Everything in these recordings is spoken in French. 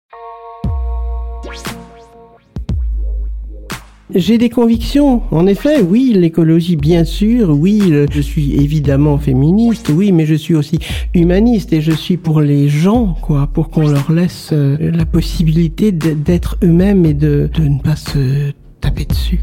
J'ai des convictions, en effet, oui, l'écologie bien sûr, oui, je suis évidemment féministe, oui, mais je suis aussi humaniste et je suis pour les gens, quoi, pour qu'on leur laisse la possibilité d'être eux-mêmes et de ne pas se taper dessus.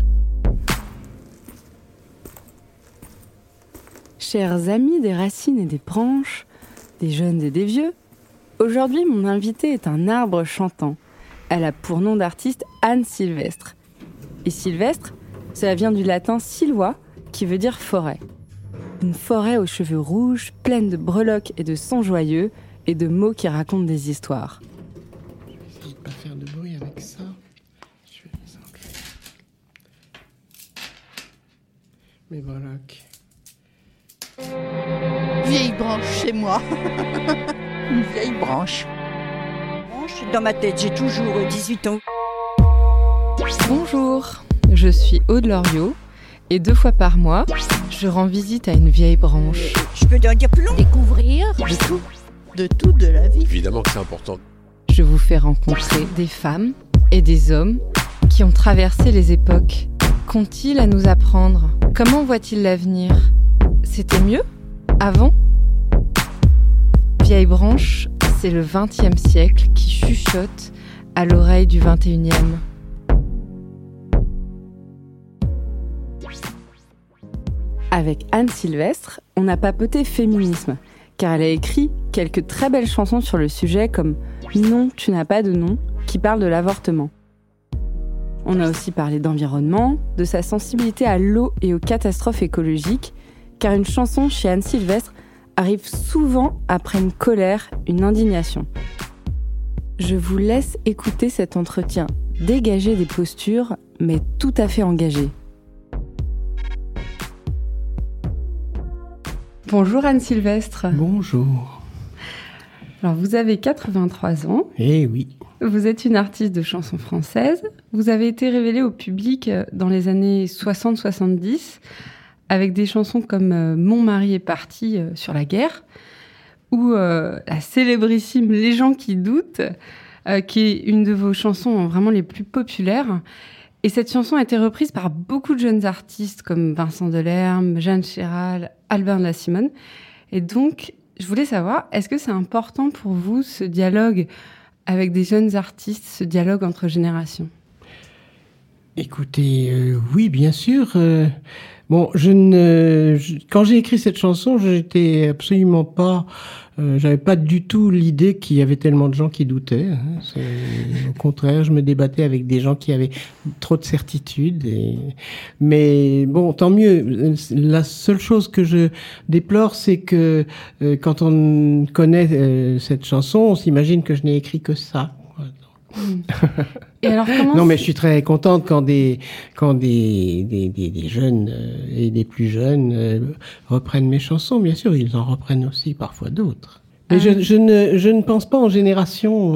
Chers amis des racines et des branches, des jeunes et des vieux, aujourd'hui mon invité est un arbre chantant. Elle a pour nom d'artiste Anne Sylvestre. Et Sylvestre, cela vient du latin silva, qui veut dire forêt. Une forêt aux cheveux rouges, pleine de breloques et de sons joyeux, et de mots qui racontent des histoires. Je vais essayer de ne pas faire de bruit avec ça. Je vais les enlever. Mes breloques. Vieille branche chez moi. Une vieille branche. Dans ma tête, j'ai toujours 18 ans. Bonjour, je suis Aude Loriot et 2 fois par mois, je rends visite à une vieille branche. Je peux en dire plus long. Découvrir de tout de la vie. Évidemment que c'est important. Je vous fais rencontrer des femmes et des hommes qui ont traversé les époques. Qu'ont-ils à nous apprendre ? Comment voient-ils l'avenir ? C'était mieux ? Avant ? Vieille branche, c'est le XXe siècle qui chuchote à l'oreille du XXIe. Avec Anne Sylvestre, on a papoté féminisme, car elle a écrit quelques très belles chansons sur le sujet comme « Non, tu n'as pas de nom » qui parle de l'avortement. On a aussi parlé d'environnement, de sa sensibilité à l'eau et aux catastrophes écologiques, car une chanson chez Anne Sylvestre arrive souvent après une colère, une indignation. Je vous laisse écouter cet entretien dégagé des postures, mais tout à fait engagé. Bonjour Anne Sylvestre. Bonjour. Alors vous avez 83 ans. Eh oui. Vous êtes une artiste de chansons françaises. Vous avez été révélée au public dans les années 60-70 avec des chansons comme « Mon mari est parti » sur la guerre ou la célébrissime « Les gens qui doutent » qui est une de vos chansons vraiment les plus populaires. Et cette chanson a été reprise par beaucoup de jeunes artistes comme Vincent Delerme, Jeanne Chéral, Albin de la Simone. Et donc, je voulais savoir, est-ce que c'est important pour vous, ce dialogue avec des jeunes artistes, ce dialogue entre générations ? Écoutez, oui, bien sûr. Bon, quand j'ai écrit cette chanson, j'étais absolument pas, j'avais pas du tout l'idée qu'il y avait tellement de gens qui doutaient. Hein. Au contraire, je me débattais avec des gens qui avaient trop de certitudes. Mais bon, tant mieux. La seule chose que je déplore, c'est que quand on connaît cette chanson, on s'imagine que je n'ai écrit que ça. Et alors, comment non, mais je suis très contente quand des jeunes et des plus jeunes reprennent mes chansons. Bien sûr, ils en reprennent aussi parfois d'autres. Mais je ne pense pas en génération.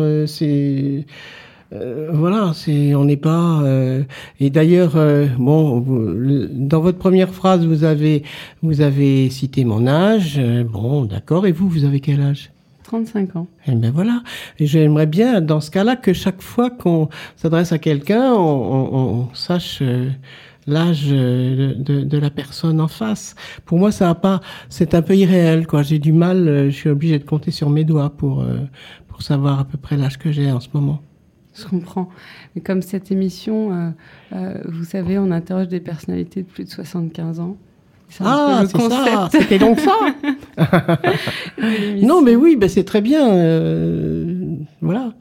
Voilà, on n'est pas. Et d'ailleurs, dans votre première phrase, vous avez cité mon âge. Bon, d'accord. Et vous avez quel âge ? 35 ans. Et ben voilà. Et j'aimerais bien, dans ce cas-là, que chaque fois qu'on s'adresse à quelqu'un, on sache l'âge de la personne en face. Pour moi, c'est un peu irréel, quoi. J'ai du mal, je suis obligé de compter sur mes doigts pour savoir à peu près l'âge que j'ai en ce moment. Je comprends. Mais comme cette émission, vous savez, on interroge des personnalités de plus de 75 ans. C'est ça, c'était donc ça. Non, mais oui, c'est très bien. Voilà.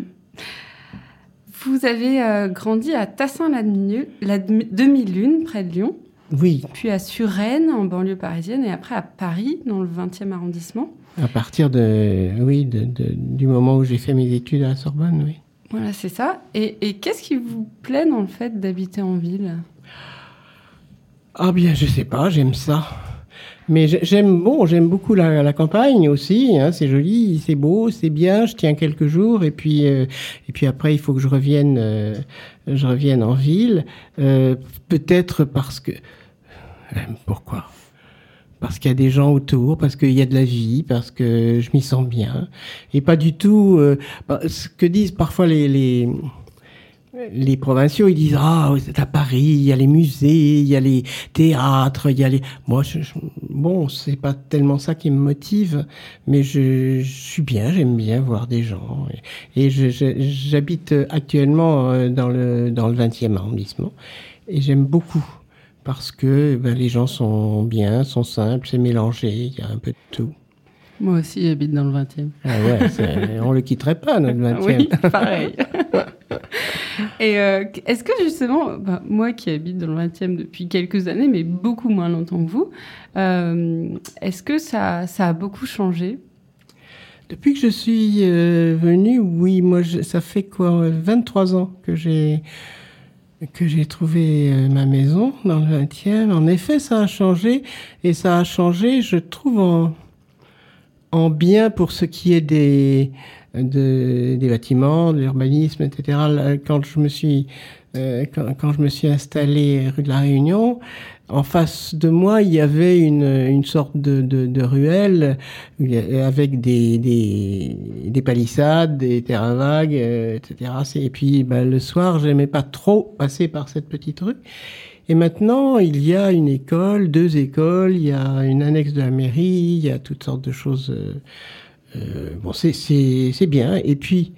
Vous avez grandi à Tassin-la Demi-Lune, près de Lyon. Oui. Puis à Suresnes, en banlieue parisienne, et après à Paris, dans le 20e arrondissement. À partir du moment où j'ai fait mes études à la Sorbonne, oui. Voilà, c'est ça. Et qu'est-ce qui vous plaît dans le fait d'habiter en ville ? Ah bien, je sais pas, j'aime ça. Mais j'aime beaucoup la campagne aussi, hein, c'est joli, c'est beau, c'est bien, je tiens quelques jours et puis après il faut que je revienne en ville, peut-être parce que pourquoi parce qu'il y a des gens autour, parce qu'il y a de la vie, parce que je m'y sens bien. Et pas du tout ce que disent parfois les provinciaux. Ils disent c'est à Paris, il y a les musées, il y a les théâtres, il y a les... Moi, bon, c'est pas tellement ça qui me motive, mais je suis bien, j'aime bien voir des gens. Et j'habite actuellement dans le 20e arrondissement, et j'aime beaucoup. Parce que les gens sont bien, sont simples, c'est mélangé, il y a un peu de tout. Moi aussi, j'habite dans le 20e. Ah ouais, on le quitterait pas, notre 20e. Oui, pareil. Et est-ce que justement, moi qui habite dans le 20e depuis quelques années, mais beaucoup moins longtemps que vous, est-ce que ça a beaucoup changé ? Depuis que je suis venue, oui, moi, ça fait 23 ans que j'ai trouvé ma maison dans le 20e. En effet, ça a changé. Et ça a changé, je trouve, en bien pour ce qui est des bâtiments, de l'urbanisme, etc. Quand je me suis installé rue de la Réunion, en face de moi, il y avait une sorte de ruelle avec des palissades, des terrains vagues, etc. Et puis, le soir, j'aimais pas trop passer par cette petite rue. Et maintenant, il y a une école, 2 écoles, il y a une annexe de la mairie, il y a toutes sortes de choses. Bon, c'est bien. Et puis,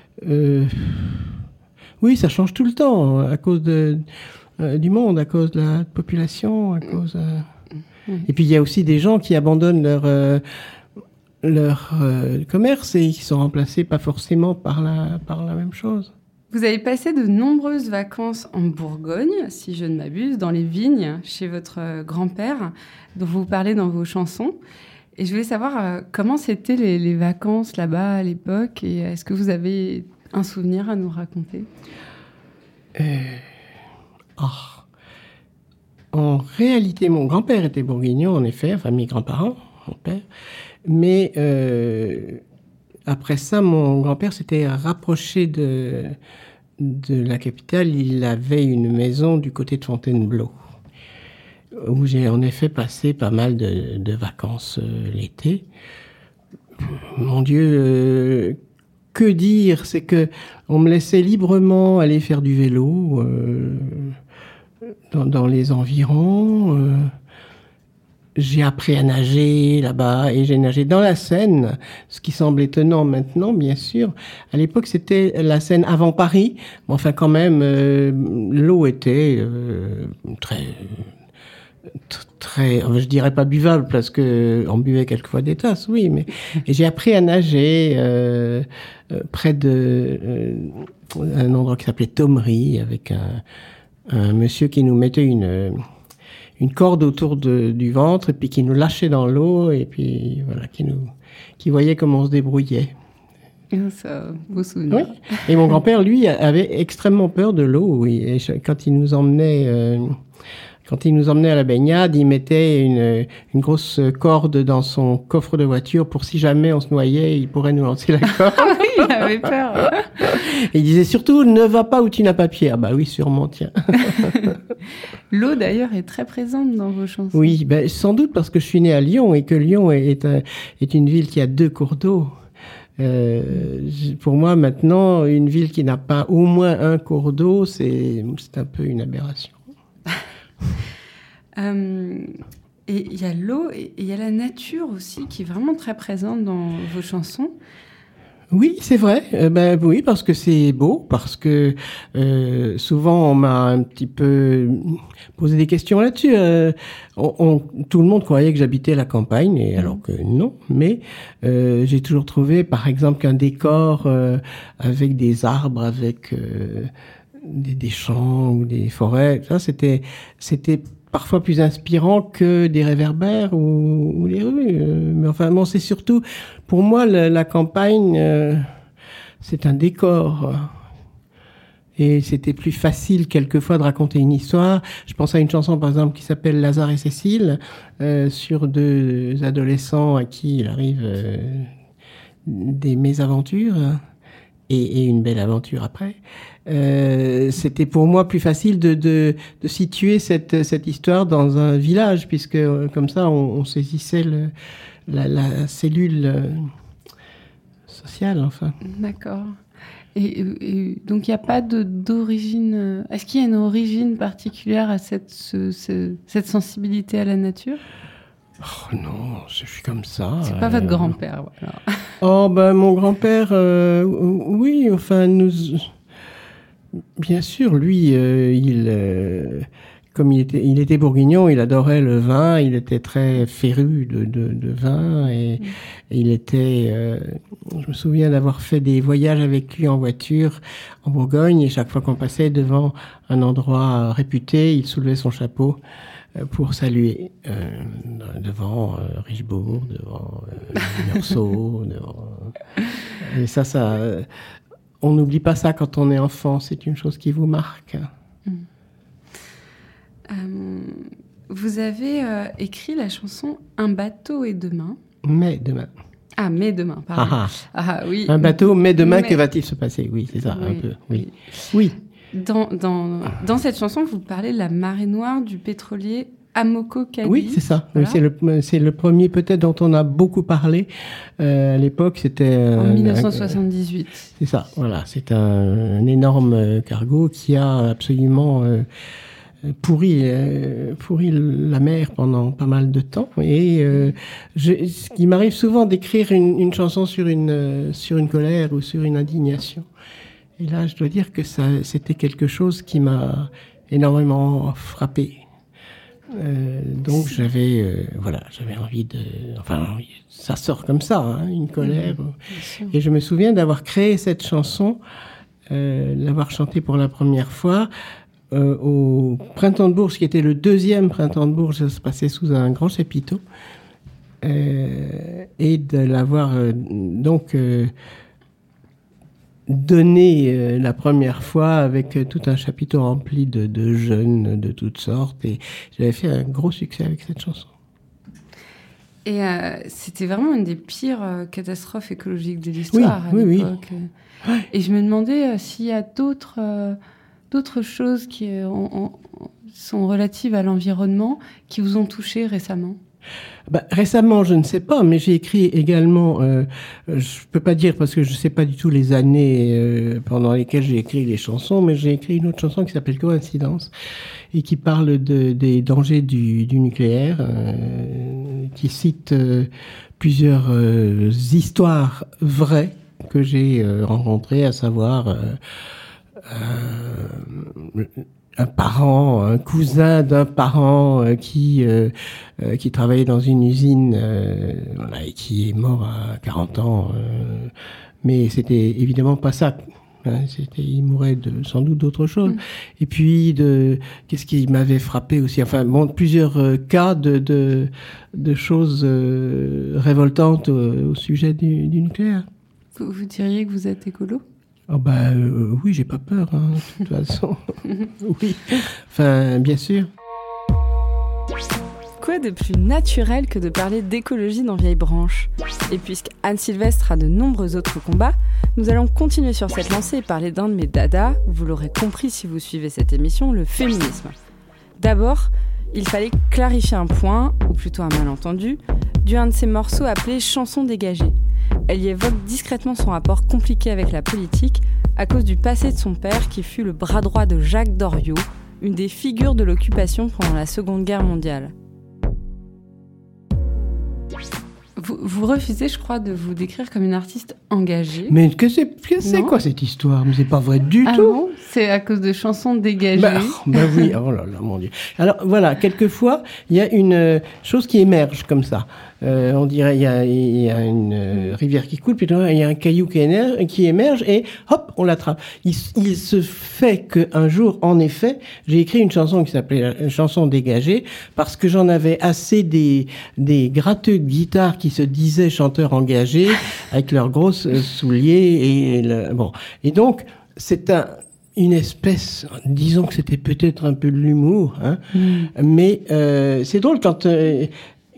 oui, ça change tout le temps à cause du monde, à cause de la population, à cause. Et puis il y a aussi des gens qui abandonnent leur commerce et qui sont remplacés pas forcément par la même chose. Vous avez passé de nombreuses vacances en Bourgogne, si je ne m'abuse, dans les vignes, chez votre grand-père, dont vous parlez dans vos chansons. Et je voulais savoir comment c'était les vacances là-bas à l'époque, et est-ce que vous avez un souvenir à nous raconter ? En réalité, mon grand-père était bourguignon, en effet, enfin mes grands-parents, mon père. Mais après ça, mon grand-père s'était rapproché de la capitale. Il avait une maison du côté de Fontainebleau, où j'ai en effet passé pas mal de vacances l'été. Mon Dieu, que dire ? C'est que on me laissait librement aller faire du vélo dans les environs. J'ai appris à nager là-bas et j'ai nagé dans la Seine, ce qui semble étonnant maintenant, bien sûr. À l'époque, c'était la Seine avant Paris. Mais enfin, quand même, l'eau était très, je dirais pas buvable parce que on buvait quelquefois des tasses, oui, mais et j'ai appris à nager près de un endroit qui s'appelait Thomery avec un monsieur qui nous mettait une corde autour du ventre et puis qui nous lâchait dans l'eau et puis voilà, qui voyait comment on se débrouillait. Ça, beau souvenir. Oui. Et mon grand-père, lui, avait extrêmement peur de l'eau. Oui. Et quand il nous emmenait à la baignade, il mettait une grosse corde dans son coffre de voiture pour si jamais on se noyait, il pourrait nous lancer la corde. Ah oui, il avait peur. Et il disait surtout, ne va pas où tu n'as pas pied. Ah bah oui, sûrement, tiens. L'eau, d'ailleurs, est très présente dans vos chansons. Oui, sans doute parce que je suis né à Lyon et que Lyon est une ville qui a 2 cours d'eau. Pour moi, maintenant, une ville qui n'a pas au moins un cours d'eau, c'est un peu une aberration. Et il y a l'eau et il y a la nature aussi qui est vraiment très présente dans vos chansons. Oui, c'est vrai. Oui, parce que c'est beau, parce que souvent on m'a un petit peu posé des questions là-dessus. Tout le monde croyait que j'habitais la campagne, et alors que non. Mais j'ai toujours trouvé, par exemple, qu'un décor avec des arbres, avec des champs ou des forêts, ça c'était parfois plus inspirant que des réverbères ou les rues. Mais enfin, bon, c'est surtout, pour moi, la campagne, c'est un décor. Et c'était plus facile, quelquefois, de raconter une histoire. Je pense à une chanson, par exemple, qui s'appelle Lazare et Cécile, sur 2 adolescents à qui il arrive des mésaventures. et une belle aventure après. C'était pour moi plus facile de situer cette histoire dans un village, puisque comme ça on saisissait la cellule sociale, enfin. D'accord. Et donc il n'y a pas d'origine. Est-ce qu'il y a une origine particulière à cette sensibilité à la nature? Oh non, je suis comme ça. C'est pas votre grand-père, voilà. Oh ben mon grand-père, oui, enfin bien sûr, lui, comme il était bourguignon, il adorait le vin, il était très féru de vin et il était. Je me souviens d'avoir fait des voyages avec lui en voiture en Bourgogne et chaque fois qu'on passait devant un endroit réputé, il soulevait son chapeau pour saluer devant Richebourg, devant Meursault, et ça, on n'oublie pas ça quand on est enfant. C'est une chose qui vous marque. Vous avez écrit la chanson Un bateau et demain. Mais demain. Ah, mais demain, pardon. Oui. Un bateau, mais demain, que va-t-il se passer? Oui, c'est ça, un peu. Oui. Dans cette chanson, vous parlez de la marée noire du pétrolier Amoco Cadiz. Oui, c'est ça. Voilà. Oui, c'est le premier peut-être dont on a beaucoup parlé. À l'époque, c'était... en 1978. C'est ça, voilà. C'est un énorme cargo qui a absolument pourri la mer pendant pas mal de temps. Et il m'arrive souvent d'écrire une chanson sur une colère ou sur une indignation. Et là, je dois dire que c'était quelque chose qui m'a énormément frappé. Donc j'avais envie ça sort comme ça, hein, une colère. Et je me souviens d'avoir créé cette chanson, l'avoir chantée pour la première fois au Printemps de Bourges, qui était le deuxième Printemps de Bourges. Ça se passait sous un grand chapiteau, et de l'avoir donné la première fois avec tout un chapiteau rempli de jeunes de toutes sortes, et j'avais fait un gros succès avec cette chanson. Et c'était vraiment une des pires catastrophes écologiques de l'histoire à l'époque. Oui. Et je me demandais s'il y a d'autres choses qui sont relatives à l'environnement qui vous ont touché récemment. Récemment, je ne sais pas, mais j'ai écrit également, je peux pas dire parce que je sais pas du tout les années pendant lesquelles j'ai écrit les chansons, mais j'ai écrit une autre chanson qui s'appelle Coïncidence et qui parle des dangers du nucléaire, qui cite plusieurs histoires vraies que j'ai rencontrées, à savoir un cousin d'un parent qui travaillait dans une usine et qui est mort à 40 ans. Mais c'était évidemment pas ça. Hein, il mourait sans doute d'autre chose. Et puis, qu'est-ce qui m'avait frappé aussi? Enfin, plusieurs cas de choses révoltantes au sujet du nucléaire. Vous diriez que vous êtes écolo? Oui, j'ai pas peur, hein, de toute façon. Oui, enfin, bien sûr. Quoi de plus naturel que de parler d'écologie dans Vieille Branche? Et puisque Anne Sylvestre a de nombreux autres combats, nous allons continuer sur cette lancée et parler d'un de mes dadas, vous l'aurez compris si vous suivez cette émission, le féminisme. D'abord, il fallait clarifier un point, ou plutôt un malentendu, d'un de ces morceaux appelé « Chanson dégagée ». Elle y évoque discrètement son rapport compliqué avec la politique à cause du passé de son père qui fut le bras droit de Jacques Doriot, une des figures de l'occupation pendant la Seconde Guerre mondiale. Vous refusez, je crois, de vous décrire comme une artiste engagée. Mais c'est quoi cette histoire? Mais c'est pas vrai du tout. Non, c'est à cause de chansons dégagées. Oui, oh là là, mon Dieu. Alors voilà, quelquefois, il y a une chose qui émerge comme ça. On dirait il y a une rivière qui coule, puis il y a un caillou qui émerge et hop, on l'attrape. Il se fait qu'un jour, en effet, j'ai écrit une chanson qui s'appelait la chanson dégagée parce que j'en avais assez des gratteux de guitare qui se disaient chanteurs engagés avec leurs grosses souliers et donc c'est une espèce, disons que c'était peut-être un peu de l'humour, hein, mais c'est drôle quand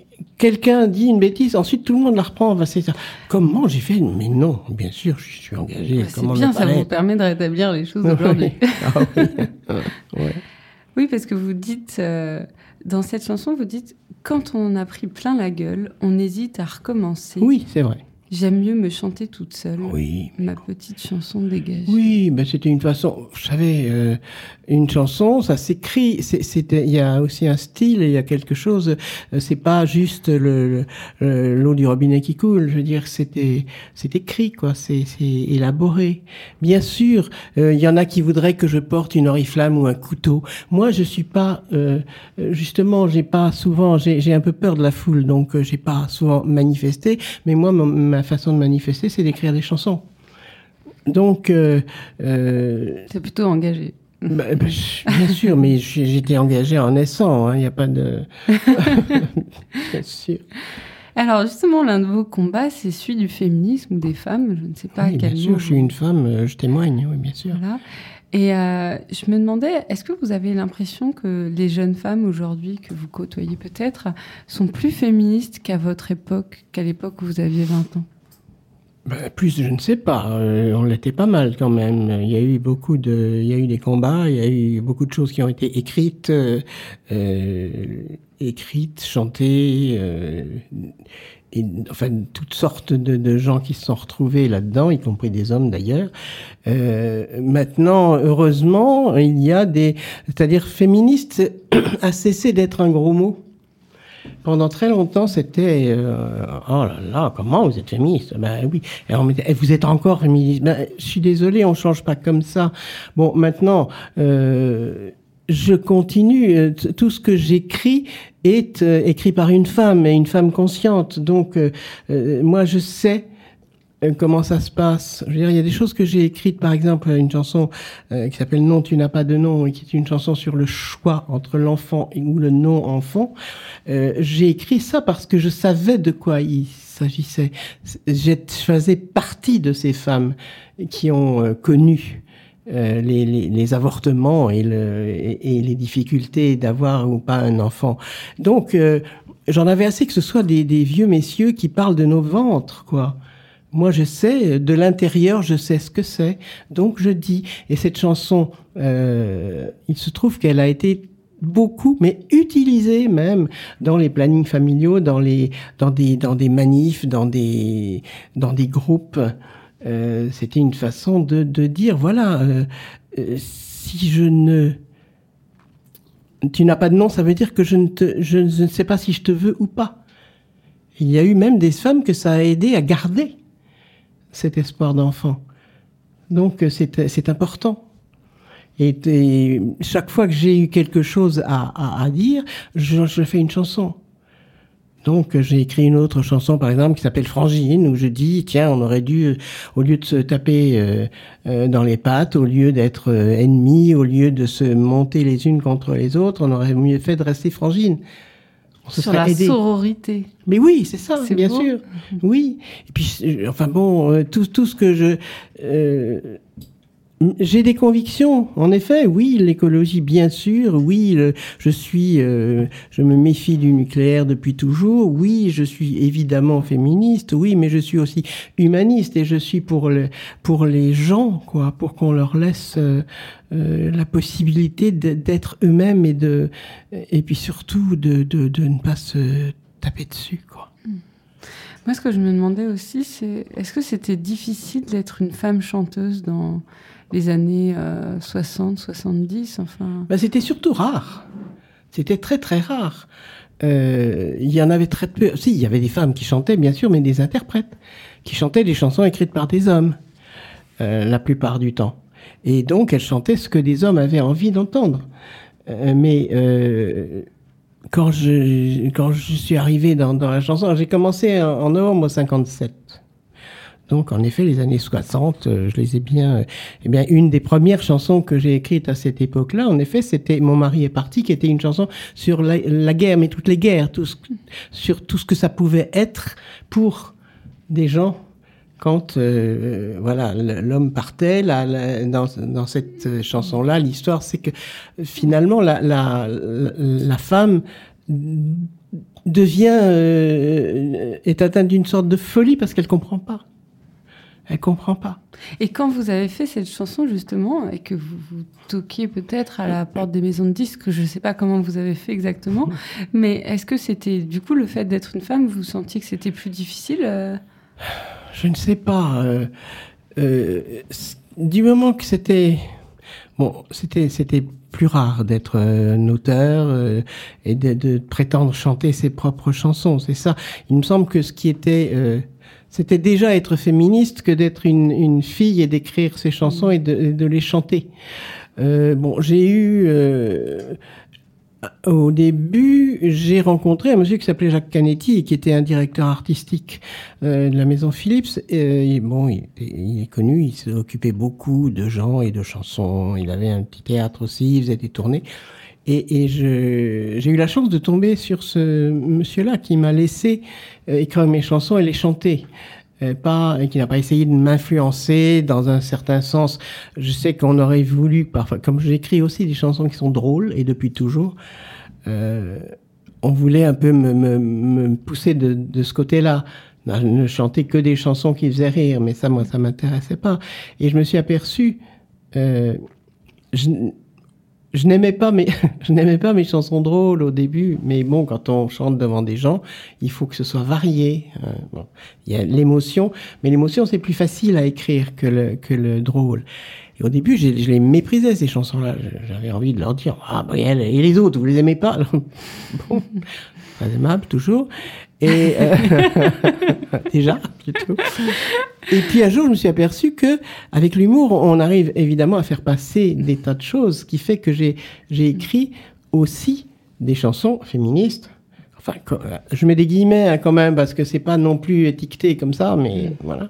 quelqu'un dit une bêtise, ensuite tout le monde la reprend. C'est ça. Comment j'ai fait? Mais non, bien sûr, je suis engagé. C'est bien, ça vous permet de rétablir les choses aujourd'hui. Ah oui. Ouais. Oui, parce que vous dites, dans cette chanson, vous dites, quand on en a pris plein la gueule, on hésite à recommencer. Oui, c'est vrai. J'aime mieux me chanter toute seule. Oui. Ma petite chanson dégage. Oui, ben c'était une façon. Vous savez, une chanson, ça s'écrit. Il y a aussi un style, il y a quelque chose. C'est pas juste l'eau du robinet qui coule. Je veux dire, c'est écrit, quoi. C'est élaboré. Bien sûr, il y en a qui voudraient que je porte une oriflamme ou un couteau. Moi, je suis pas. Justement, j'ai pas souvent. J'ai un peu peur de la foule, donc j'ai pas souvent manifesté. Mais moi, ma façon de manifester, c'est d'écrire des chansons. Donc, c'est plutôt engagé. Bien sûr, mais j'étais engagé en naissant. Il n'y a pas de. Bien sûr. Alors justement, l'un de vos combats, c'est celui du féminisme ou des femmes. Je ne sais pas oui, à quel bien sûr, je suis une femme, je témoigne. Oui, bien sûr. Voilà. Et je me demandais, est-ce que vous avez l'impression que les jeunes femmes aujourd'hui, que vous côtoyez peut-être, sont plus féministes qu'à votre époque, qu'à l'époque où vous aviez 20 ans? Plus, je ne sais pas. On l'était pas mal quand même. Il y a eu des combats, il y a eu beaucoup de choses qui ont été écrites, chantées, enfin toutes sortes de gens qui se sont retrouvés là-dedans, y compris des hommes d'ailleurs. Maintenant, heureusement, il y a c'est-à-dire féministe a cessé d'être un gros mot. Pendant très longtemps, c'était oh là là, comment vous êtes féministe? Ben oui. Et on mettait, vous êtes encore féministe? Ben, je suis désolé, on change pas comme ça. Bon, maintenant, je continue. Tout ce que j'écris est écrit par une femme, et une femme consciente. Donc, moi, je sais comment ça se passe. Je veux dire, il y a des choses que j'ai écrites, par exemple, une chanson qui s'appelle « Non, tu n'as pas de nom », et qui est une chanson sur le choix entre l'enfant ou le non-enfant. J'ai écrit ça parce que je savais de quoi il s'agissait. Je faisais partie de ces femmes qui ont connu les avortements et les difficultés d'avoir ou pas un enfant. Donc, j'en avais assez que ce soit des vieux messieurs qui parlent de nos ventres, quoi. Moi, je sais, de l'intérieur, je sais ce que c'est. Donc, je dis. Et cette chanson, il se trouve qu'elle a été beaucoup, mais utilisée même dans les plannings familiaux, dans des manifs, dans des groupes. C'était une façon de dire, voilà, si tu n'as pas de nom, ça veut dire que je ne sais pas si je te veux ou pas. Il y a eu même des femmes que ça a aidé à garder cet espoir d'enfant. Donc, c'est important. Et chaque fois que j'ai eu quelque chose à dire, je fais une chanson. Donc, j'ai écrit une autre chanson, par exemple, qui s'appelle Frangine, où je dis, tiens, on aurait dû, au lieu de se taper dans les pattes, au lieu d'être ennemis, au lieu de se monter les unes contre les autres, on aurait mieux fait de rester frangine. Sur la sororité. Mais oui, c'est ça, c'est bien beau. sûr. Oui. Et puis, enfin bon, tout ce que j'ai des convictions, en effet. Oui, l'écologie, bien sûr. Oui, je me méfie du nucléaire depuis toujours. Oui, je suis évidemment féministe. Oui, mais je suis aussi humaniste et je suis pour les gens, quoi, pour qu'on leur laisse la possibilité d'être eux-mêmes et puis surtout de ne pas se taper dessus, quoi. Moi, ce que je me demandais aussi, c'est est-ce que c'était difficile d'être une femme chanteuse dans les années 60, 70, enfin... C'était surtout rare. C'était très, très rare. Il y en avait très peu. Si, il y avait des femmes qui chantaient, bien sûr, mais des interprètes qui chantaient des chansons écrites par des hommes, la plupart du temps. Et donc, elles chantaient ce que des hommes avaient envie d'entendre. Mais quand je suis arrivé dans la chanson, j'ai commencé en novembre 57. Donc, en effet, les années 60, je les ai bien... Eh bien, une des premières chansons que j'ai écrites à cette époque-là, en effet, c'était « Mon mari est parti », qui était une chanson sur la guerre, mais toutes les guerres, sur tout ce que ça pouvait être pour des gens quand voilà, l'homme partait. Dans cette chanson-là, l'histoire, c'est que finalement, la femme est atteinte d'une sorte de folie parce qu'elle comprend pas. Elle comprend pas. Et quand vous avez fait cette chanson, justement, et que vous toquiez peut-être à la porte des maisons de disques, je ne sais pas comment vous avez fait exactement, mais est-ce que c'était, du coup, le fait d'être une femme, vous sentiez que c'était plus difficile Je ne sais pas. Du moment que c'était... Bon, c'était plus rare d'être un auteur et de prétendre chanter ses propres chansons, c'est ça. Il me semble que ce qui était... c'était déjà être féministe que d'être une fille et d'écrire ses chansons et de les chanter. Bon, j'ai eu... au début, j'ai rencontré un monsieur qui s'appelait Jacques Canetti et qui était un directeur artistique de la Maison Philips. Il est connu, il s'occupait beaucoup de gens et de chansons. Il avait un petit théâtre aussi, il faisait des tournées. Et j'ai eu la chance de tomber sur ce monsieur-là qui m'a laissé écrire mes chansons et les chanter. Et qui n'a pas essayé de m'influencer dans un certain sens. Je sais qu'on aurait voulu, parfois, comme j'écris aussi des chansons qui sont drôles, et depuis toujours, on voulait un peu me pousser de ce côté-là. Ne chanter que des chansons qui faisaient rire, mais ça, moi, ça m'intéressait pas. Et je me suis aperçu, je n'aimais pas mes chansons drôles au début, mais bon, quand on chante devant des gens, il faut que ce soit varié. Bon, il y a l'émotion, mais l'émotion c'est plus facile à écrire que le drôle. Et au début, je les méprisais ces chansons-là. J'avais envie de leur dire et les autres, vous les aimez pas? Bon, très aimable toujours. Et déjà plutôt. Et puis un jour, je me suis aperçu que avec l'humour, on arrive évidemment à faire passer des tas de choses, ce qui fait que j'ai écrit aussi des chansons féministes. Enfin, je mets des guillemets quand même parce que c'est pas non plus étiqueté comme ça, mais voilà.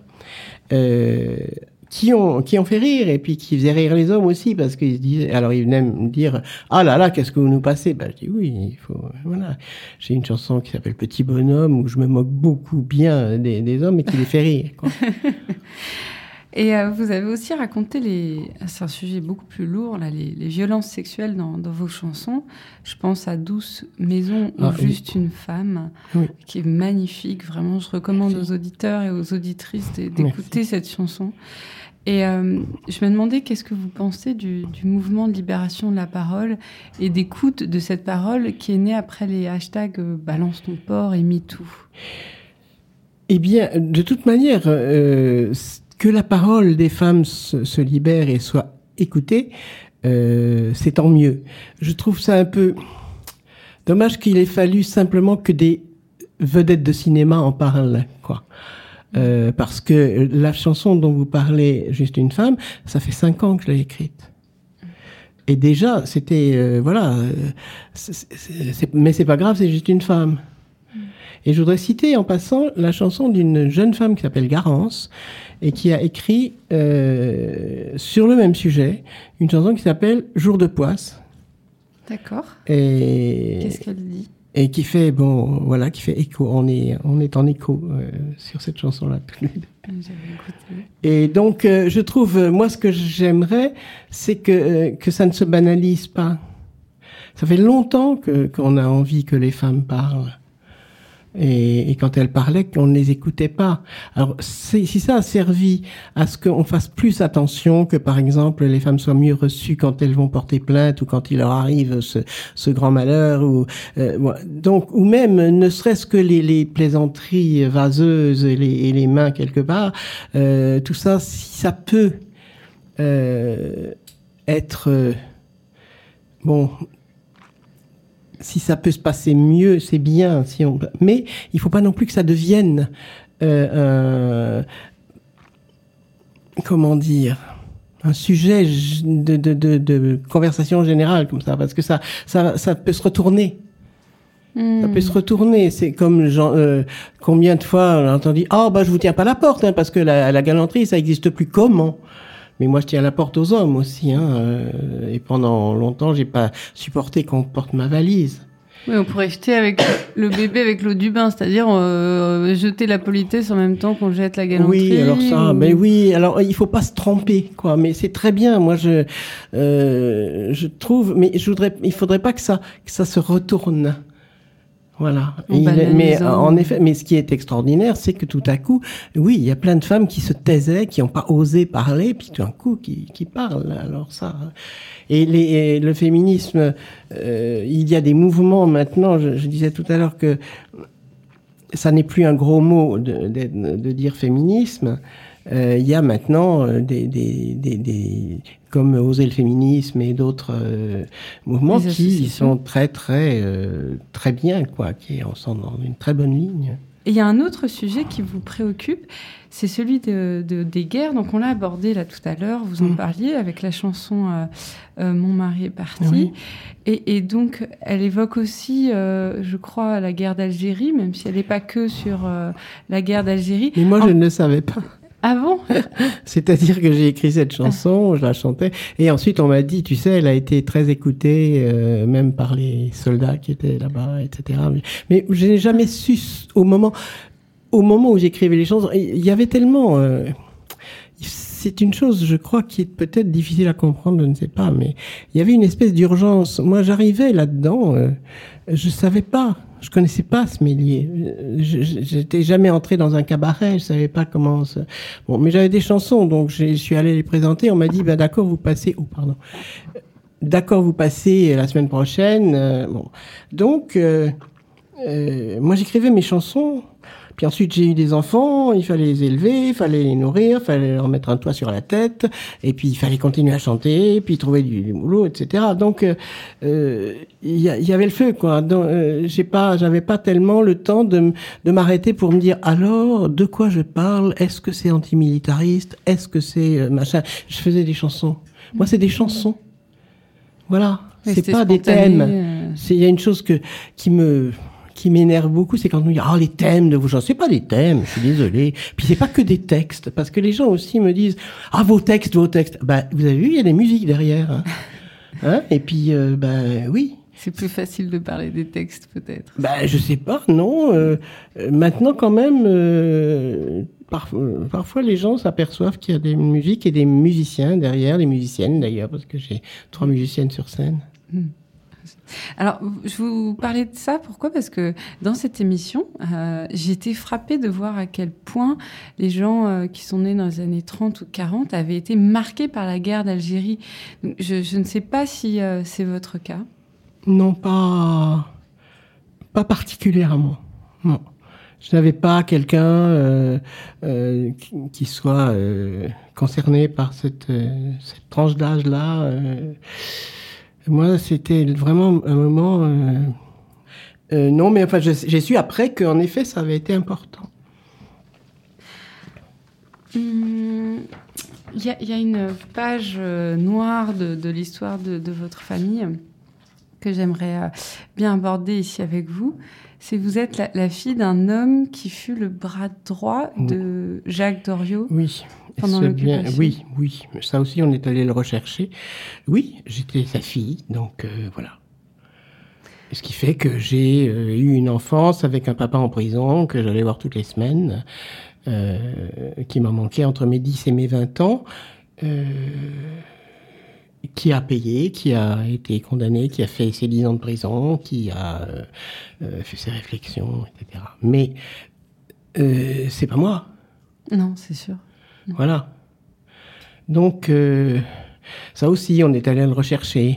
Qui ont fait rire et puis qui faisaient rire les hommes aussi parce qu'ils se disaient, alors ils venaient me dire ah là là, qu'est-ce que vous nous passez? Je dis oui, il faut, voilà. J'ai une chanson qui s'appelle Petit bonhomme où je me moque beaucoup bien des hommes et qui les fait rire, quoi. Et vous avez aussi raconté c'est un sujet beaucoup plus lourd, là, les violences sexuelles dans vos chansons. Je pense à Douce Maison ou Juste une femme, qui est magnifique. Vraiment, je recommande aux auditeurs et aux auditrices d'écouter cette chanson. Et je me demandais qu'est-ce que vous pensez du mouvement de libération de la parole et d'écoute de cette parole qui est née après les hashtags Balance ton porc et MeToo. Eh bien, de toute manière, que la parole des femmes se libère et soit écoutée, c'est tant mieux. Je trouve ça un peu dommage qu'il ait fallu simplement que des vedettes de cinéma en parlent, quoi. Parce que la chanson dont vous parlez, Juste une femme, ça fait 5 ans que je l'ai écrite. Et déjà, c'était, mais c'est pas grave, c'est juste une femme. Et je voudrais citer en passant la chanson d'une jeune femme qui s'appelle Garance et qui a écrit sur le même sujet une chanson qui s'appelle Jour de poisse. D'accord. Et qu'est-ce qu'elle dit? Et qui fait qui fait écho. On est en écho sur cette chanson-là tous les deux. J'avais écouté. Et donc je trouve, moi ce que j'aimerais, c'est que ça ne se banalise pas. Ça fait longtemps qu'on a envie que les femmes parlent. Et quand elles parlaient, qu'on ne les écoutait pas. Alors, si ça a servi à ce qu'on fasse plus attention, que par exemple les femmes soient mieux reçues quand elles vont porter plainte ou quand il leur arrive ce grand malheur, ou même ne serait-ce que les plaisanteries vaseuses et les mains quelque part, tout ça, si ça peut être si ça peut se passer mieux, c'est bien. Mais il faut pas non plus que ça devienne un sujet de conversation générale comme ça, parce que ça peut se retourner. Ça peut se retourner. C'est comme combien de fois on a entendu je vous tiens pas la porte parce que la galanterie ça existe plus. Comment? Mais moi, je tiens la porte aux hommes aussi, et pendant longtemps, j'ai pas supporté qu'on porte ma valise. Oui, on pourrait jeter avec le bébé avec l'eau du bain, c'est-à-dire jeter la politesse en même temps qu'on jette la galanterie. Oui, alors ça, alors il faut pas se tromper, quoi. Mais c'est très bien. Moi, je trouve, mais il faudrait pas que ça se retourne. Voilà. Mais en effet, mais ce qui est extraordinaire, c'est que tout à coup, oui, il y a plein de femmes qui se taisaient, qui n'ont pas osé parler, puis tout d'un coup, qui parlent. Alors ça. Et le féminisme, il y a des mouvements maintenant. Je disais tout à l'heure que ça n'est plus un gros mot de dire féminisme. Il y a maintenant comme Oser le féminisme et d'autres mouvements qui sont très bien, quoi, qui sont dans une très bonne ligne. Et il y a un autre sujet qui vous préoccupe, c'est celui des guerres. Donc on l'a abordé là tout à l'heure, vous en parliez avec la chanson Mon mari est parti. Oui. Et donc elle évoque aussi, je crois, la guerre d'Algérie, même si elle n'est pas que sur la guerre d'Algérie. Mais moi, je ne le savais pas. Ah bon? C'est-à-dire que j'ai écrit cette chanson, je la chantais, et ensuite on m'a dit, tu sais, elle a été très écoutée, même par les soldats qui étaient là-bas, etc. Mais je n'ai jamais su, au moment où j'écrivais les chansons, il y avait tellement... c'est une chose, je crois, qui est peut-être difficile à comprendre, je ne sais pas, mais il y avait une espèce d'urgence. Moi, j'arrivais là-dedans, je savais pas. Je connaissais pas ce milieu. J'étais jamais entré dans un cabaret. Je savais pas comment. Bon, mais j'avais des chansons, donc je suis allé les présenter. On m'a dit, ben d'accord, vous passez. Oh, pardon. D'accord, vous passez la semaine prochaine. Bon, donc moi j'écrivais mes chansons. Puis ensuite, j'ai eu des enfants, il fallait les élever, il fallait les nourrir, il fallait leur mettre un toit sur la tête, et puis il fallait continuer à chanter, puis trouver du boulot, etc. Donc, il y avait le feu, quoi. Donc, j'avais pas tellement le temps de m'arrêter pour me dire, alors, de quoi je parle? Est-ce que c'est antimilitariste? Est-ce que c'est machin? Je faisais des chansons. Moi, c'est des chansons. Voilà. C'est pas des thèmes. Il y a une chose qui m'énerve beaucoup, c'est quand on me dit « Ah, les thèmes de vos chansons ». C'est pas des thèmes, je suis désolé. Puis c'est pas que des textes, parce que les gens aussi me disent « Ah, vos textes ». Bah, vous avez vu, il y a des musiques derrière. Hein. Et puis, oui. C'est plus facile de parler des textes, peut-être. Bah, je sais pas, non. Maintenant, quand même, parfois les gens s'aperçoivent qu'il y a des musiques et des musiciens derrière, des musiciennes d'ailleurs, parce que j'ai 3 musiciennes sur scène. Alors, je vous parlais de ça, pourquoi ? Parce que dans cette émission, j'ai été frappée de voir à quel point les gens qui sont nés dans les années 30 ou 40 avaient été marqués par la guerre d'Algérie. Donc, je ne sais pas si c'est votre cas. Non, pas particulièrement, non. Je n'avais pas quelqu'un qui soit concerné par cette tranche d'âge-là. Moi, c'était vraiment un moment... non, mais enfin, j'ai su après qu'en effet, ça avait été important. Il y a une page noire de l'histoire de votre famille que j'aimerais bien aborder ici avec vous. C'est vous êtes la fille d'un homme qui fut le bras droit de Jacques Doriot. Oui. Pendant l'occupation. Oui. Ça aussi, on est allé le rechercher. Oui, j'étais sa fille, donc voilà. Ce qui fait que j'ai eu une enfance avec un papa en prison, que j'allais voir toutes les semaines, qui m'a manqué entre mes 10 et mes 20 ans, qui a payé, qui a été condamné, qui a fait ses 10 ans de prison, qui a fait ses réflexions, etc. Mais c'est pas moi. Non, c'est sûr. Non. Voilà. Donc, ça aussi, on est allé le rechercher.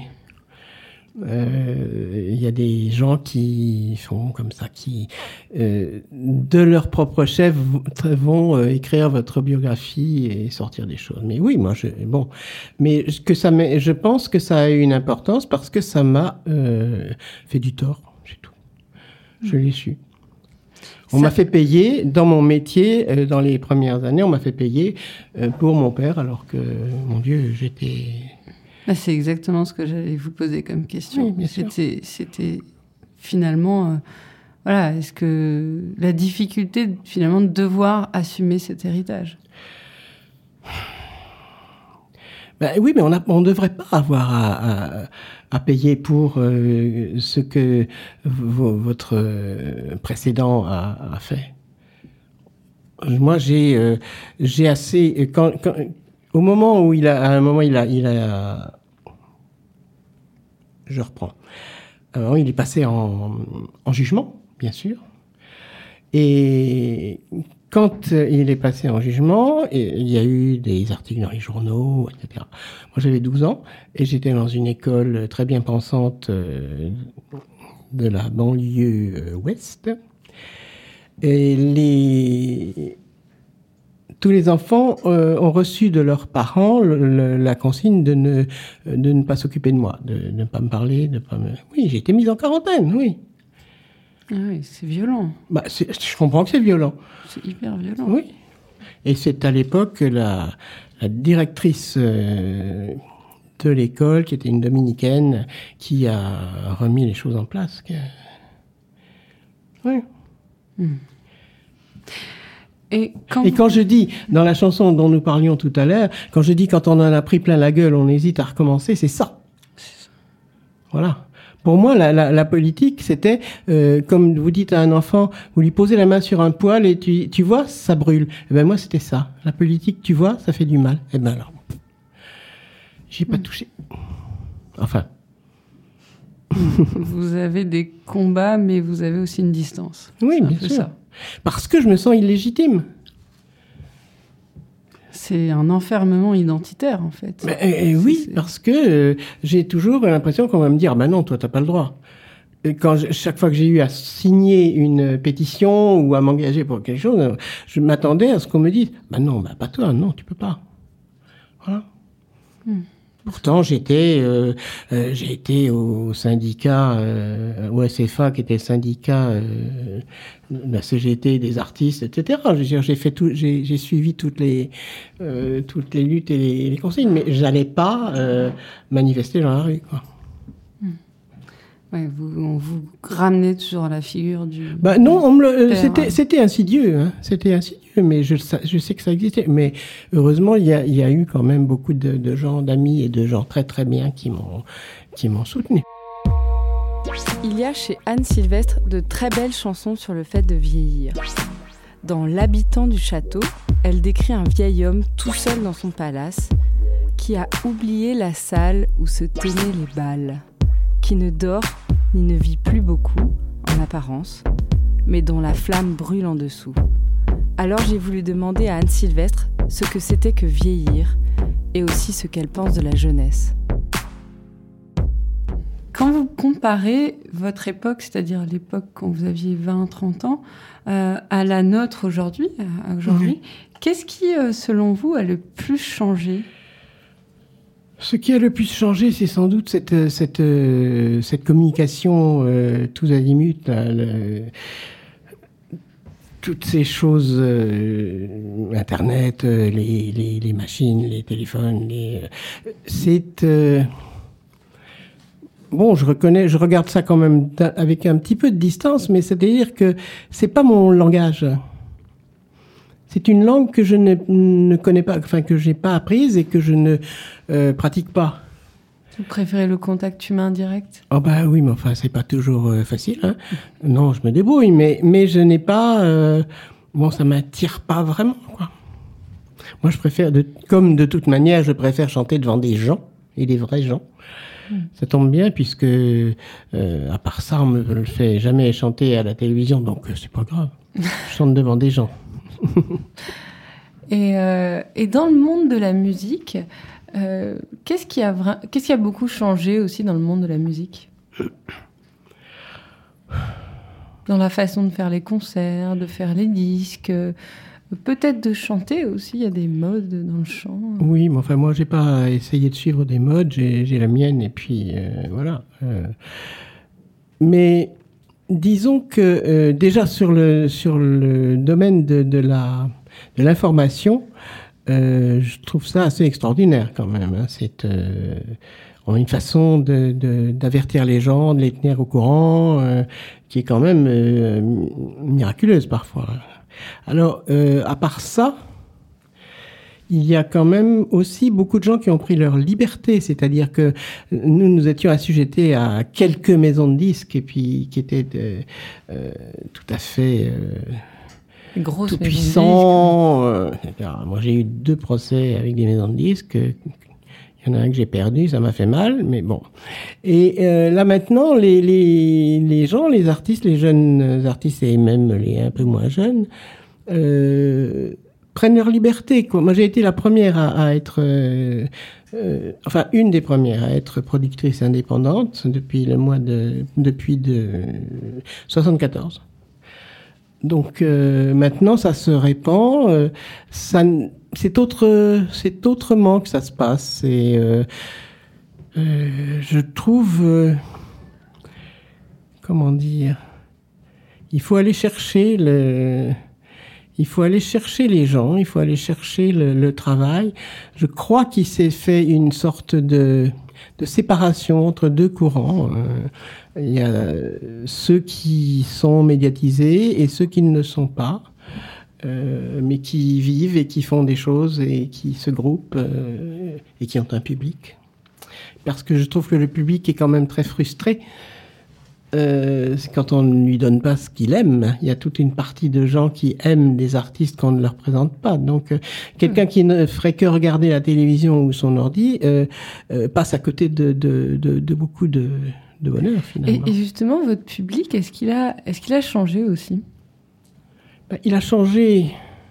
Il y a des gens qui font comme ça, qui, de leur propre chef, vont écrire votre biographie et sortir des choses. Mais oui, mais je pense que ça a eu une importance parce que ça m'a fait du tort, c'est tout. Je l'ai su. On m'a fait payer, dans mon métier, dans les premières années, on m'a fait payer pour mon père, alors que, mon Dieu, j'étais... C'est exactement ce que j'allais vous poser comme question. Oui, bien sûr. C'était finalement... voilà, est-ce que la difficulté, finalement, de devoir assumer cet héritage ? Oui, mais on ne devrait pas avoir à payer pour ce que votre précédent a fait. Moi, j'ai assez... au moment où je reprends. Alors, il est passé en jugement bien sûr. Et quand il est passé en jugement, il y a eu des articles dans les journaux, etc. Moi, j'avais 12 ans et j'étais dans une école très bien pensante de la banlieue ouest. Et tous les enfants ont reçu de leurs parents la consigne de ne pas s'occuper de moi, de ne pas me parler, de pas me... Oui, j'ai été mise en quarantaine, oui. Ah oui, c'est violent. Je comprends que c'est violent. C'est hyper violent. Oui. Et c'est à l'époque la directrice de l'école, qui était une dominicaine, qui a remis les choses en place. Oui. Et quand je dis, dans la chanson dont nous parlions tout à l'heure, quand je dis quand on en a pris plein la gueule, on hésite à recommencer, c'est ça. Voilà. Pour moi, la politique, c'était, comme vous dites à un enfant, vous lui posez la main sur un poêle et tu vois, ça brûle. Eh ben moi, c'était ça. La politique, tu vois, ça fait du mal. Eh ben alors, j'ai pas touché. Enfin. Vous avez des combats, mais vous avez aussi une distance. Oui, bien sûr. Ça. Parce que je me sens illégitime. C'est un enfermement identitaire, en fait. Oui, parce que j'ai toujours l'impression qu'on va me dire « Ben non, toi, t'as pas le droit ». Chaque fois que j'ai eu à signer une pétition ou à m'engager pour quelque chose, je m'attendais à ce qu'on me dise « Ben non, pas toi, non, tu peux pas ». Voilà. Pourtant, j'ai été au syndicat, au SFA, qui était le syndicat de la CGT, des artistes, etc. J'ai suivi toutes les luttes et les consignes, mais j'allais pas manifester dans la rue, quoi. Ouais, on vous ramenait toujours à la figure du... non, c'était insidieux, hein. C'était insidieux, mais je sais que ça existait. Mais heureusement, il y a eu quand même beaucoup de gens, d'amis et de gens très très bien qui m'ont soutenu. Il y a chez Anne Sylvestre de très belles chansons sur le fait de vieillir. Dans L'habitant du château, elle décrit un vieil homme tout seul dans son palace qui a oublié la salle où se tenaient les bals, qui ne dort ni ne vit plus beaucoup, en apparence, mais dont la flamme brûle en dessous. Alors j'ai voulu demander à Anne Sylvestre ce que c'était que vieillir, et aussi ce qu'elle pense de la jeunesse. Quand vous comparez votre époque, c'est-à-dire l'époque quand vous aviez 20-30 ans, à la nôtre aujourd'hui, qu'est-ce qui, selon vous, a le plus changé ? Ce qui a le plus changé, c'est sans doute cette communication tous azimuts, toutes ces choses, Internet, les machines, les téléphones, bon, je regarde ça quand même avec un petit peu de distance, mais c'est-à-dire que c'est pas mon langage. C'est une langue que je ne connais pas, enfin que j'ai pas apprise et que je ne pratique pas. Vous préférez le contact humain direct ? Oh oui, mais enfin c'est pas toujours facile. Hein. Non, je me débrouille, mais je n'ai pas. Ça m'attire pas vraiment, quoi. Moi, je préfère, comme de toute manière, je préfère chanter devant des gens et des vrais gens. Ça tombe bien puisque à part ça, on me le fait jamais chanter à la télévision, donc c'est pas grave. Je chante devant des gens. Et dans le monde de la musique, qu'est-ce qui a beaucoup changé aussi dans le monde de la musique ? Dans la façon de faire les concerts, de faire les disques, peut-être de chanter aussi, il y a des modes dans le chant. Oui, mais enfin moi j'ai pas essayé de suivre des modes, j'ai la mienne et puis voilà. Mais disons que déjà sur le domaine de l'information, je trouve ça assez extraordinaire quand même. Hein. C'est une façon d'avertir les gens, de les tenir au courant, qui est quand même miraculeuse parfois. Alors, à part ça, il y a quand même aussi beaucoup de gens qui ont pris leur liberté, c'est-à-dire que nous étions assujettés à quelques maisons de disques et puis qui étaient tout à fait tout puissants. Moi, j'ai eu 2 procès avec des maisons de disques. Il Il y en a un que j'ai perdu, ça m'a fait mal, mais bon. Et là maintenant, les gens, les artistes, les jeunes artistes et même les un peu moins jeunes, prennent leur liberté, quoi. Moi, j'ai été la première à être, enfin une des premières à être productrice indépendante depuis 74. Donc maintenant, ça se répand. C'est autrement que ça se passe. Et je trouve, comment dire, il faut aller chercher les gens, il faut aller chercher le travail. Je crois qu'il s'est fait une sorte de séparation entre deux courants. Il y a ceux qui sont médiatisés et ceux qui ne le sont pas, mais qui vivent et qui font des choses et qui se groupent et qui ont un public. Parce que je trouve que le public est quand même très frustré. C'est quand on ne lui donne pas ce qu'il aime. Il y a toute une partie de gens qui aiment des artistes qu'on ne leur présente pas. Donc, quelqu'un qui ne ferait que regarder la télévision ou son ordi passe à côté de beaucoup de bonheur, finalement. Et justement, votre public, est-ce qu'il a changé aussi ? Il a changé.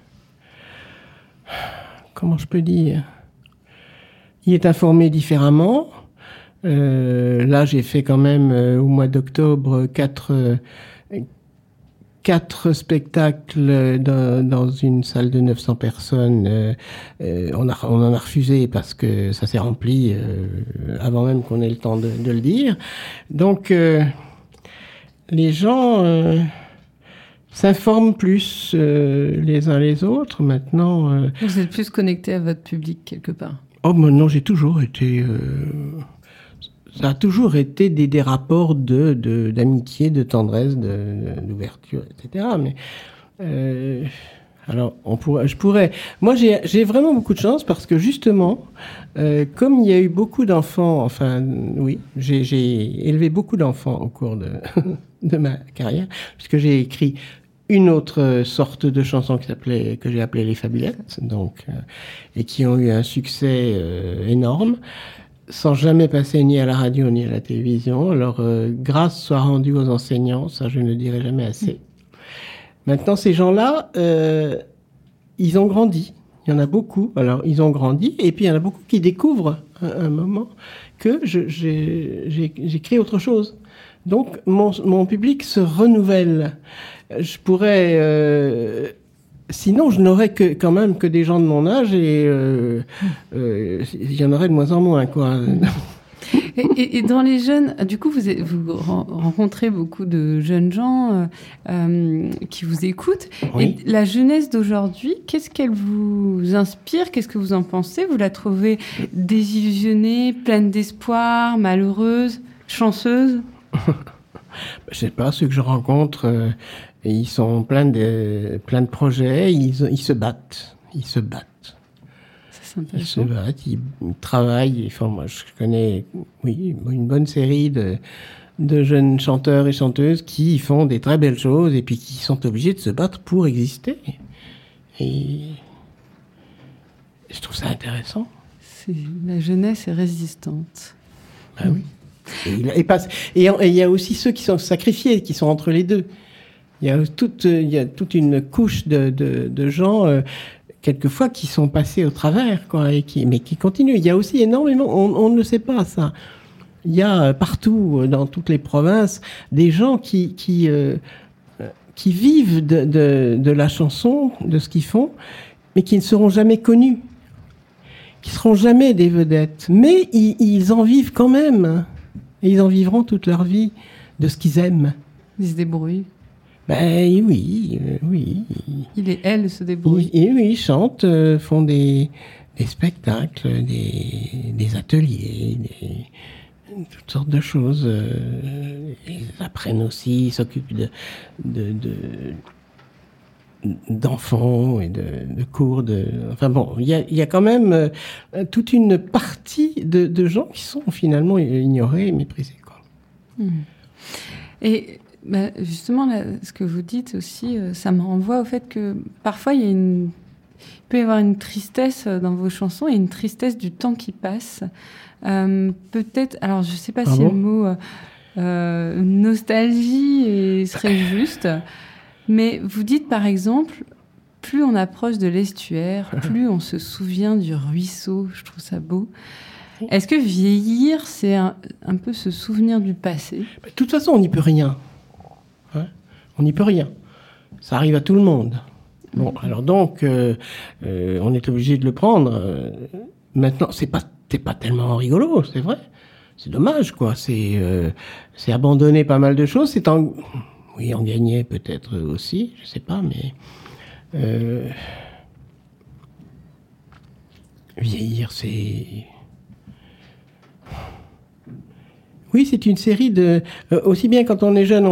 Comment je peux dire ? Il est informé différemment. Là, j'ai fait quand même au mois d'octobre 4 spectacles dans une salle de 900 personnes. On en a refusé parce que ça s'est rempli avant même qu'on ait le temps de le dire. Donc, les gens s'informent plus les uns les autres. Maintenant, vous êtes plus connecté à votre public quelque part. Oh, maintenant, j'ai toujours été... Ça a toujours été des rapports d'amitié, de tendresse, d'ouverture, etc. Mais alors, je pourrais. Moi, j'ai vraiment beaucoup de chance parce que justement, comme il y a eu beaucoup d'enfants, enfin, oui, j'ai élevé beaucoup d'enfants au cours de ma carrière, puisque j'ai écrit une autre sorte de chanson que j'ai appelée Les Fabulettes, donc, et qui ont eu un succès énorme, sans jamais passer ni à la radio ni à la télévision. Alors, grâce soit rendue aux enseignants, ça je ne le dirai jamais assez. Maintenant, ces gens-là, ils ont grandi. Il y en a beaucoup. Alors, ils ont grandi, et puis il y en a beaucoup qui découvrent à un moment que j'ai créé autre chose. Donc, mon public se renouvelle. Je pourrais... Sinon, je n'aurais quand même que des gens de mon âge et il y en aurait de moins en moins, quoi. Et dans les jeunes, du coup, vous rencontrez beaucoup de jeunes gens qui vous écoutent. Oui. Et la jeunesse d'aujourd'hui, qu'est-ce qu'elle vous inspire ? Qu'est-ce que vous en pensez ? Vous la trouvez désillusionnée, pleine d'espoir, malheureuse, chanceuse ? Je sais pas, ceux que je rencontre, ils sont pleins de projets, ils se battent. Ça, c'est Ils se intéressant. battent, ils travaillent. Enfin, moi, je connais, oui, une bonne série de jeunes chanteurs et chanteuses qui font des très belles choses et puis qui sont obligés de se battre pour exister. Et je trouve ça intéressant. La jeunesse est résistante. Ben oui. Et il y a aussi ceux qui sont sacrifiés, qui sont entre les deux. Il y a toute une couche de gens, quelquefois, qui sont passés au travers, quoi, mais qui continuent. Il y a aussi énormément, on ne le sait pas, ça. Il y a partout, dans toutes les provinces, des gens qui vivent de la chanson, de ce qu'ils font, mais qui ne seront jamais connus, qui seront jamais des vedettes. Mais ils en vivent quand même. Et ils en vivront toute leur vie de ce qu'ils aiment. Ils se débrouillent. Ben oui, oui. Il et elle se débrouillent. Ils chantent, font des spectacles, des ateliers, toutes sortes de choses. Ils apprennent aussi, ils s'occupent d'enfants et de cours. Enfin bon, il y a quand même toute une partie de gens qui sont finalement ignorés et méprisés, quoi. Et justement, là, ce que vous dites aussi, ça me renvoie au fait que parfois il y a une peut y avoir une tristesse dans vos chansons et une tristesse du temps qui passe. Peut-être, alors je ne sais pas si le mot nostalgie serait juste, mais vous dites par exemple, plus on approche de l'estuaire, plus on se souvient du ruisseau. Je trouve ça beau. Est-ce que vieillir, c'est un peu se souvenir du passé ? De toute façon, on n'y peut rien. Hein, on n'y peut rien. Ça arrive à tout le monde. Bon, alors donc, on est obligé de le prendre. Maintenant, c'est pas tellement rigolo, c'est vrai. C'est dommage, quoi. C'est abandonner pas mal de choses. Oui, en gagner peut-être aussi, je sais pas, mais vieillir, c'est... Oui, c'est une série de... aussi bien quand on est jeune,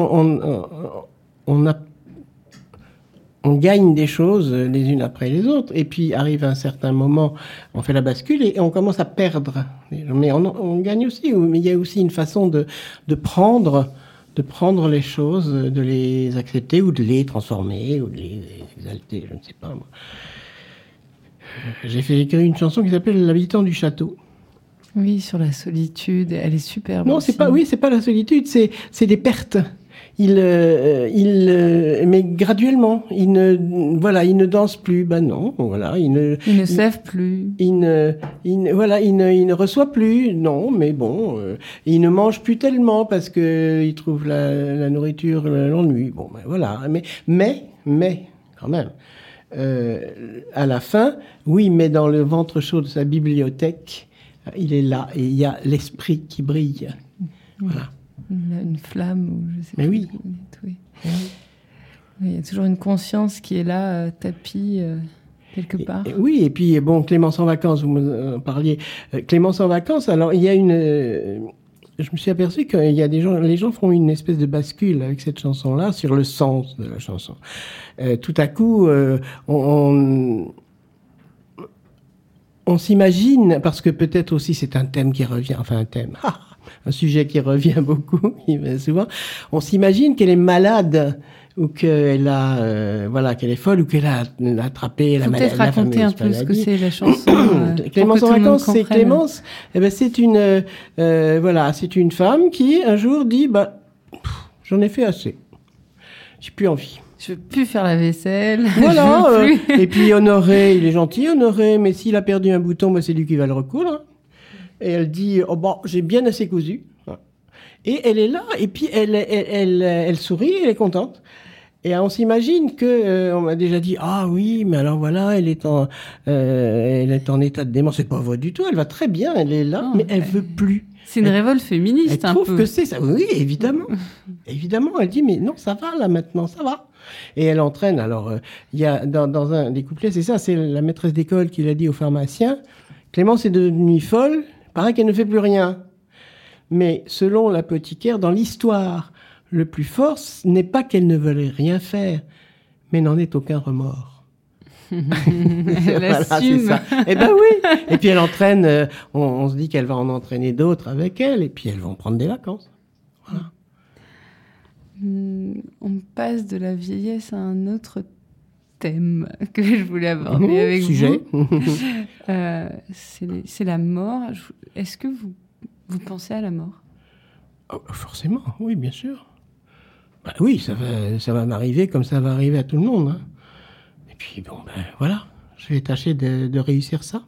on gagne des choses les unes après les autres, et puis arrive un certain moment, on fait la bascule et on commence à perdre. Mais on gagne aussi, mais il y a aussi une façon de prendre les choses, de les accepter ou de les transformer ou de les exalter, je ne sais pas moi. J'ai fait écrire une chanson qui s'appelle L'habitant du château. Oui, sur la solitude, elle est superbe. Non, aussi. c'est pas la solitude, c'est des pertes. Mais graduellement, il ne danse plus. Ben non, voilà, il ne sève plus. Il ne reçoit plus. Non, mais bon, il ne mange plus tellement parce que il trouve la nourriture l'ennui. Bon, ben voilà. Mais quand même, à la fin, oui, mais dans le ventre chaud de sa bibliothèque, il est là et il y a l'esprit qui brille. Voilà. Une flamme, ou je sais mais pas. Oui. Oui. Il y a toujours une conscience qui est là, tapie quelque part. Oui, et puis bon, Clémence en vacances, vous me parliez. Clémence en vacances, alors il y a je me suis aperçu qu'il y a les gens font une espèce de bascule avec cette chanson-là sur le sens de la chanson. Tout à coup, on s'imagine, parce que peut-être aussi c'est un thème qui revient, un sujet qui revient beaucoup, souvent, on s'imagine qu'elle est malade ou qu'elle a, qu'elle est folle ou qu'elle a attrapé la maladie. Peut-être raconter un peu ce que c'est la chanson. Clémence en vacances, c'est Clémence. C'est une femme qui un jour dit, j'en ai fait assez, j'ai plus envie. Je veux plus faire la vaisselle. Voilà. Et puis Honoré, il est gentil, Honoré, mais s'il a perdu un bouton, c'est lui qui va le recoudre. Et elle dit, j'ai bien assez cousu. Et elle est là, et puis elle sourit, elle est contente. Et on s'imagine que, on m'a déjà dit, ah oui, mais alors voilà, elle est en état de démence. C'est pas vrai du tout, elle va très bien, elle est là, mais elle veut plus. C'est une révolte féministe, un peu. Elle trouve que c'est ça. Oui, évidemment. Évidemment, elle dit, mais non, ça va là maintenant, ça va. Et elle entraîne. Alors, il y a dans un des couplets, c'est ça, c'est la maîtresse d'école qui l'a dit au pharmacien. Clémence est devenue folle, paraît qu'elle ne fait plus rien. Mais selon l'apothicaire, dans l'histoire, le plus fort n'est pas qu'elle ne veuille rien faire, mais n'en ait aucun remords. Voilà, c'est ça. Eh ben oui. Et puis elle entraîne, on se dit qu'elle va en entraîner d'autres avec elle, et puis elles vont prendre des vacances. Voilà. On passe de la vieillesse à un autre thème que je voulais aborder avec sujet. vous. C'est la mort. Est-ce que vous pensez à la mort ? Forcément, oui, bien sûr. Oui, ça va m'arriver comme ça va arriver à tout le monde. Hein. Et puis, voilà, je vais tâcher de réussir ça.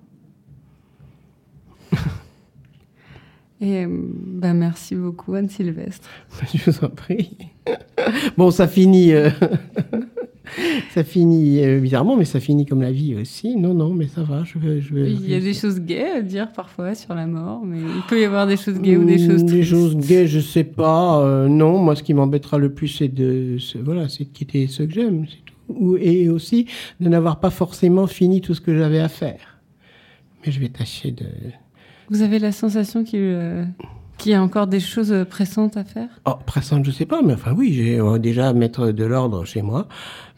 Et merci beaucoup, Anne Sylvestre. Je vous en prie. Bon, ça finit bizarrement, mais ça finit comme la vie aussi. Non, mais ça va. Il y a des choses gaies à dire parfois sur la mort, mais il peut y avoir des choses gaies ou des choses tristes. Des choses gaies, je sais pas. Non, moi, ce qui m'embêtera le plus, c'est de quitter ceux que j'aime, c'est tout. Et aussi de n'avoir pas forcément fini tout ce que j'avais à faire. Mais je vais tâcher de... Vous avez la sensation qu'il y a encore des choses pressantes à faire ? Pressantes, je sais pas, mais enfin oui, j'ai déjà à mettre de l'ordre chez moi.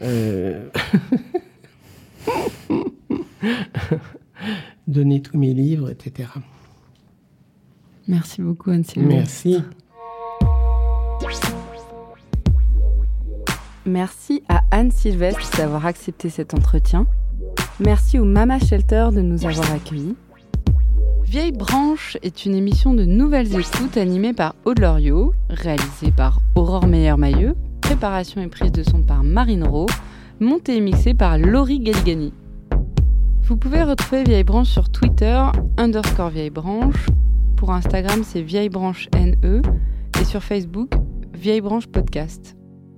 Donner tous mes livres, etc. Merci beaucoup, Anne Sylvestre. Merci. Merci à Anne Sylvestre d'avoir accepté cet entretien. Merci au Mama Shelter de nous avoir accueillis. Vieille Branche est une émission de nouvelles écoutes animée par Aude Loriot, réalisée par Aurore Meyer-Mailleux, préparation et prise de son par Marine Rowe, montée et mixée par Laurie Galigani. Vous pouvez retrouver Vieille Branche sur Twitter, _Vieille Branche. Pour Instagram, c'est Vieille Branche NE. Et sur Facebook, Vieille Branche Podcast.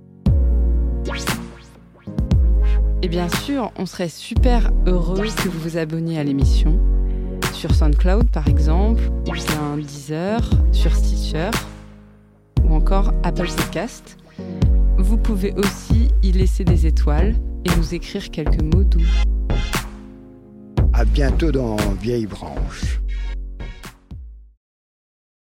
Et bien sûr, on serait super heureux que vous vous abonniez à l'émission. Sur SoundCloud par exemple, ou bien Deezer, sur Stitcher, ou encore Apple Podcast. Vous pouvez aussi y laisser des étoiles et nous écrire quelques mots doux. À bientôt dans Vieille Branche.